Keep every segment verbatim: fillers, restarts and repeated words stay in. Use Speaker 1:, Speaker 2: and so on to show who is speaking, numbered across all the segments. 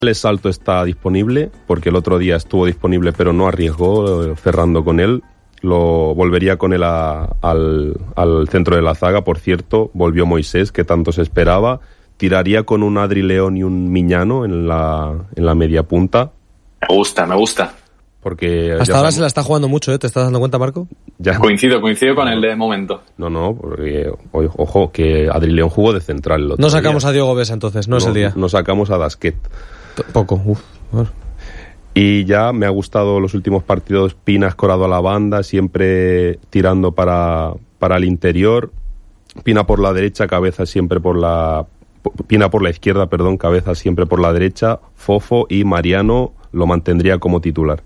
Speaker 1: El Salto está disponible, porque el otro día estuvo disponible pero no arriesgó, cerrando con él. Lo volvería con él a, al, al centro de la zaga. Por cierto, volvió Moisés, que tanto se esperaba. Tiraría con un Adri León y un Miñano en la, en la media punta.
Speaker 2: Me gusta, me gusta.
Speaker 1: Porque
Speaker 3: hasta ahora sabemos, se la está jugando mucho, ¿eh? ¿Te estás dando cuenta, Marco?
Speaker 2: Ya. Coincido, coincido con el de momento.
Speaker 1: No, no, porque, ojo, que Adri León jugó de central el otro
Speaker 3: No sacamos
Speaker 1: día.
Speaker 3: a Diogo Besa entonces, no, no es el día.
Speaker 1: No sacamos a Dasquet.
Speaker 3: Poco, uf. Bueno.
Speaker 1: Y ya me ha gustado los últimos partidos. Pina escorado a la banda, siempre tirando para, para el interior. Pina por la derecha, Cabeza siempre por la... Pina por la izquierda, perdón, Cabeza siempre por la derecha. Fofo y Mariano lo mantendría como titular.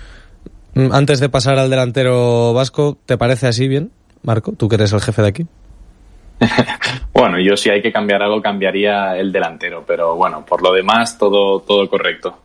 Speaker 3: Antes de pasar al delantero vasco, ¿te parece así bien, Marco? Tú que eres el jefe de aquí.
Speaker 2: Bueno, yo si hay que cambiar algo, cambiaría el delantero. Pero bueno, por lo demás, todo, todo correcto.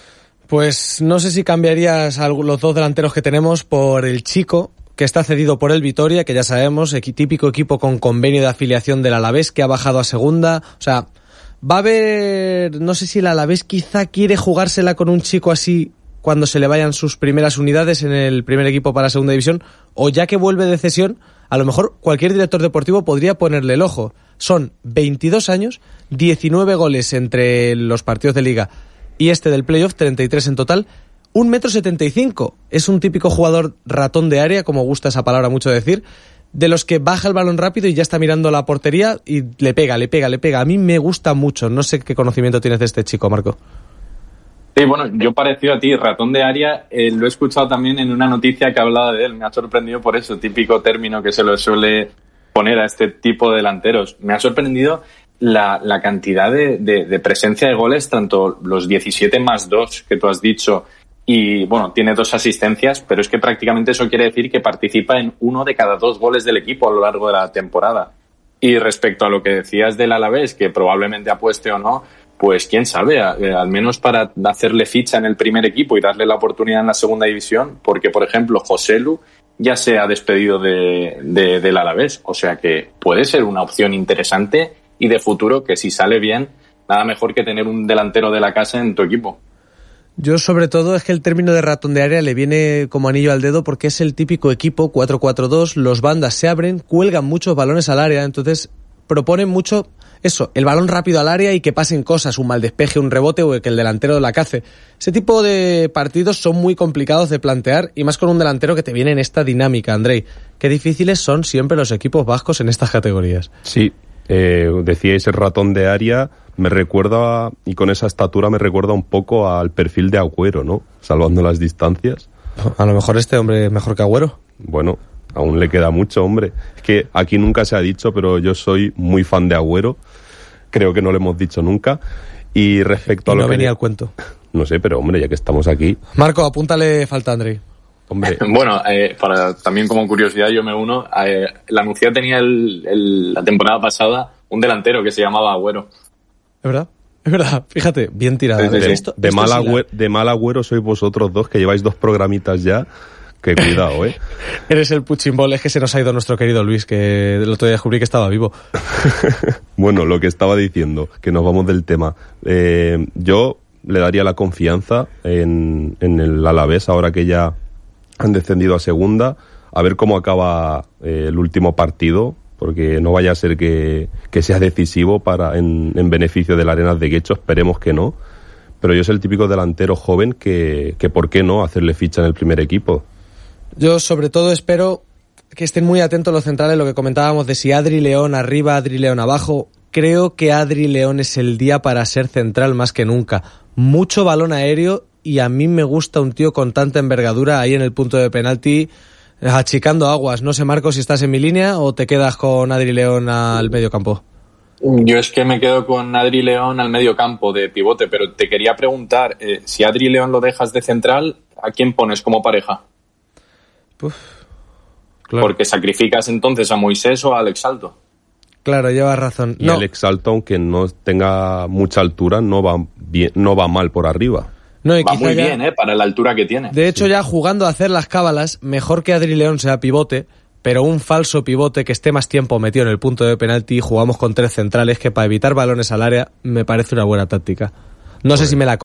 Speaker 3: Pues no sé si cambiarías a los dos delanteros que tenemos por el Chico, que está cedido por el Vitoria, que ya sabemos, típico equipo con convenio de afiliación del Alavés, que ha bajado a segunda. O sea, va a haber... No sé si el Alavés quizá quiere jugársela con un Chico así cuando se le vayan sus primeras unidades en el primer equipo para segunda división, o ya que vuelve de cesión, a lo mejor cualquier director deportivo podría ponerle el ojo. Son veintidós años, diecinueve goles entre los partidos de liga y este del playoff, treinta y tres en total, un metro setenta y cinco. Es un típico jugador ratón de área, como gusta esa palabra mucho decir, de los que baja el balón rápido y ya está mirando la portería y le pega, le pega, le pega. A mí me gusta mucho. No sé qué conocimiento tienes de este chico, Marco.
Speaker 2: Sí, bueno, yo parecido a ti, ratón de área, eh, lo he escuchado también en una noticia que hablaba de él. Me ha sorprendido por eso, típico término que se lo suele poner a este tipo de delanteros. Me ha sorprendido La, la cantidad de, de, de presencia de goles, tanto los diecisiete más dos que tú has dicho, y bueno, tiene dos asistencias, pero es que prácticamente eso quiere decir que participa en uno de cada dos goles del equipo a lo largo de la temporada. Y respecto a lo que decías del Alavés, que probablemente apueste o no, pues quién sabe, al menos para hacerle ficha en el primer equipo y darle la oportunidad en la segunda división, porque por ejemplo Joselu ya se ha despedido de, de, del Alavés, o sea que puede ser una opción interesante y de futuro, que si sale bien, nada mejor que tener un delantero de la casa en tu equipo.
Speaker 3: Yo sobre todo es que el término de ratón de área le viene como anillo al dedo porque es el típico equipo cuatro cuatro dos, los bandas se abren, cuelgan muchos balones al área, entonces proponen mucho eso, el balón rápido al área y que pasen cosas, un mal despeje, un rebote o que el delantero la cace. Ese tipo de partidos son muy complicados de plantear y más con un delantero que te viene en esta dinámica, Andrei. Qué difíciles son siempre los equipos vascos en estas categorías.
Speaker 1: Sí. Eh, decíais el ratón de área, me recuerda, y con esa estatura me recuerda un poco al perfil de Agüero, ¿no? Salvando las distancias.
Speaker 3: A lo mejor este hombre es mejor que Agüero.
Speaker 1: Bueno, aún le queda mucho, hombre. Es que aquí nunca se ha dicho, pero yo soy muy fan de Agüero. Creo que no lo hemos dicho nunca. Y respecto
Speaker 3: y
Speaker 1: a lo
Speaker 3: no
Speaker 1: que...
Speaker 3: No venía al cuento.
Speaker 1: No sé, pero hombre, ya que estamos aquí...
Speaker 3: Marco, apúntale falta, Andrei.
Speaker 1: Hombre.
Speaker 2: Bueno, eh, para también como curiosidad yo me uno. Eh, la Nucía tenía el, el, la temporada pasada un delantero que se llamaba Agüero.
Speaker 3: ¿Es verdad? Es verdad, fíjate, bien tirado.
Speaker 1: De, de,
Speaker 3: esto,
Speaker 1: de,
Speaker 3: esto
Speaker 1: mal
Speaker 3: sí
Speaker 1: agüero,
Speaker 3: la...
Speaker 1: de mal agüero sois vosotros dos, que lleváis dos programitas ya. Que cuidado, ¿eh?
Speaker 3: Eres el puchimbol, es que se nos ha ido nuestro querido Luis, que el otro día descubrí que estaba vivo.
Speaker 1: Bueno, lo que estaba diciendo, que nos vamos del tema. Eh, yo le daría la confianza en, en el Alavés, ahora que ya han descendido a segunda, a ver cómo acaba eh, el último partido, porque no vaya a ser que, que sea decisivo para en, en beneficio del Arenas de Guecho, esperemos que no. Pero yo soy el típico delantero joven que, que ¿por qué no hacerle ficha en el primer equipo?
Speaker 3: Yo sobre todo espero que estén muy atentos los centrales, lo que comentábamos de si Adri León arriba, Adri León abajo. Creo que Adri León es el día para ser central más que nunca. Mucho balón aéreo y a mí me gusta un tío con tanta envergadura ahí en el punto de penalti, achicando aguas. No sé, Marco, si estás en mi línea o te quedas con Adri León al medio campo.
Speaker 2: Yo es que me quedo con Adri León al medio campo de pivote, pero te quería preguntar, eh, si Adri León lo dejas de central, ¿a quién pones como pareja?
Speaker 3: Uf, claro.
Speaker 2: Porque sacrificas entonces a Moisés o a Alex Salto.
Speaker 3: Claro, llevas razón.
Speaker 1: Y
Speaker 3: no.
Speaker 1: Alex Salto, aunque no tenga mucha altura, no va bien, no va mal por arriba.
Speaker 3: No, y
Speaker 2: va
Speaker 3: quizá
Speaker 2: muy
Speaker 3: ya,
Speaker 2: bien, ¿eh? Para la altura que tiene.
Speaker 3: De hecho,
Speaker 1: sí.
Speaker 3: ya jugando a hacer las cábalas, mejor que Adri León sea pivote, pero un falso pivote que esté más tiempo metido en el punto de penalti, jugamos con tres centrales, que para evitar balones al área me parece una buena táctica. No sé si me la